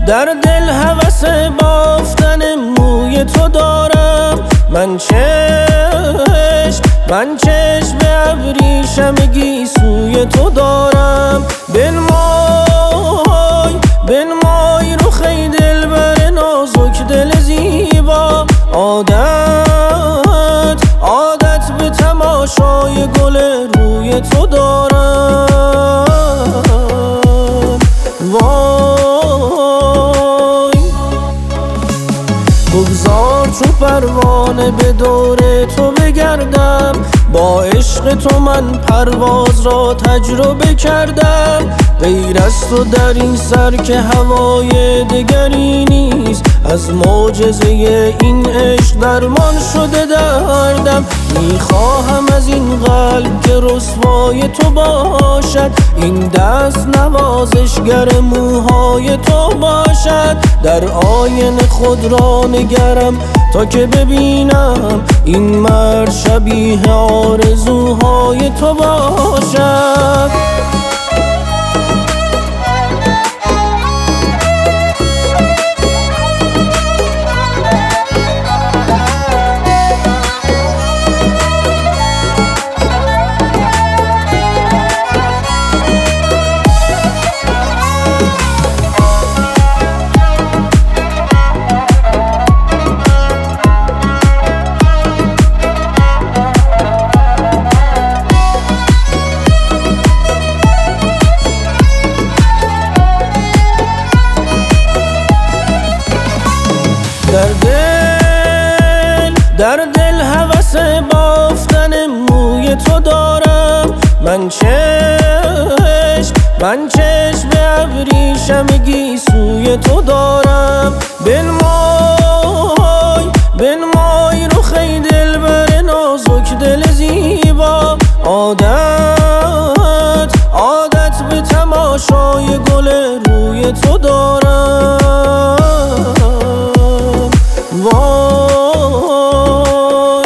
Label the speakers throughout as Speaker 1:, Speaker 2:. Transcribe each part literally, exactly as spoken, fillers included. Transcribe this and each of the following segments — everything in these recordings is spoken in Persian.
Speaker 1: در دل هوس بافتن موی تو دارم. من چشم من چشم ابریشمگی سوی تو دارم. بنمای بنمای رخ دلبر نازک دل زیبا. عادت عادت به تماشای گل روی تو دارم. وای بگذار چو پروانه به دور تو بگردم. با عشق تو من پرواز را تجربه کردم. غیر از تو در این سر که هوای دگری نیست. از معجزه این عشق درمان شده دردم. میخواهم از این قلب که رسوای تو باشد. این دست نوازشگر موهای تو باشد. در آینه خود را نگرم تا که ببینم این مرد شبیه آرزوهای تو باشد. در دل در دل هوس بافتن موی تو دارم. من چشم من چشم ابریشمگی سوی تو دارم. بنمای بنمای رخ دلبر نازک دل زیبا. عادت عادت به تماشای گل روی تو دارم. وای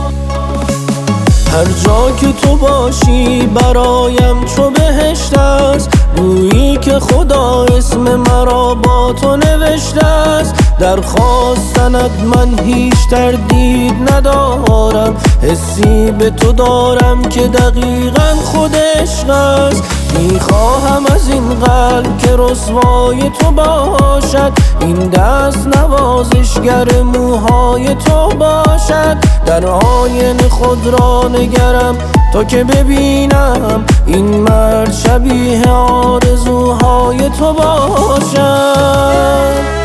Speaker 1: هر جا که تو باشی برایم چو بهشت است. گویی که خدا اسم مرا با تو نوشته است. در خواستنت من هیچ تردید ندارم. حسی به تو دارم که دقیقاً خود عشق است. میخواهم از این قلب که رسوای تو باشد. این دست نوازشگر موهای تو باشد. در آینه خود را نگرم تا که ببینم این مرد شبیه آرزوهای تو باشد.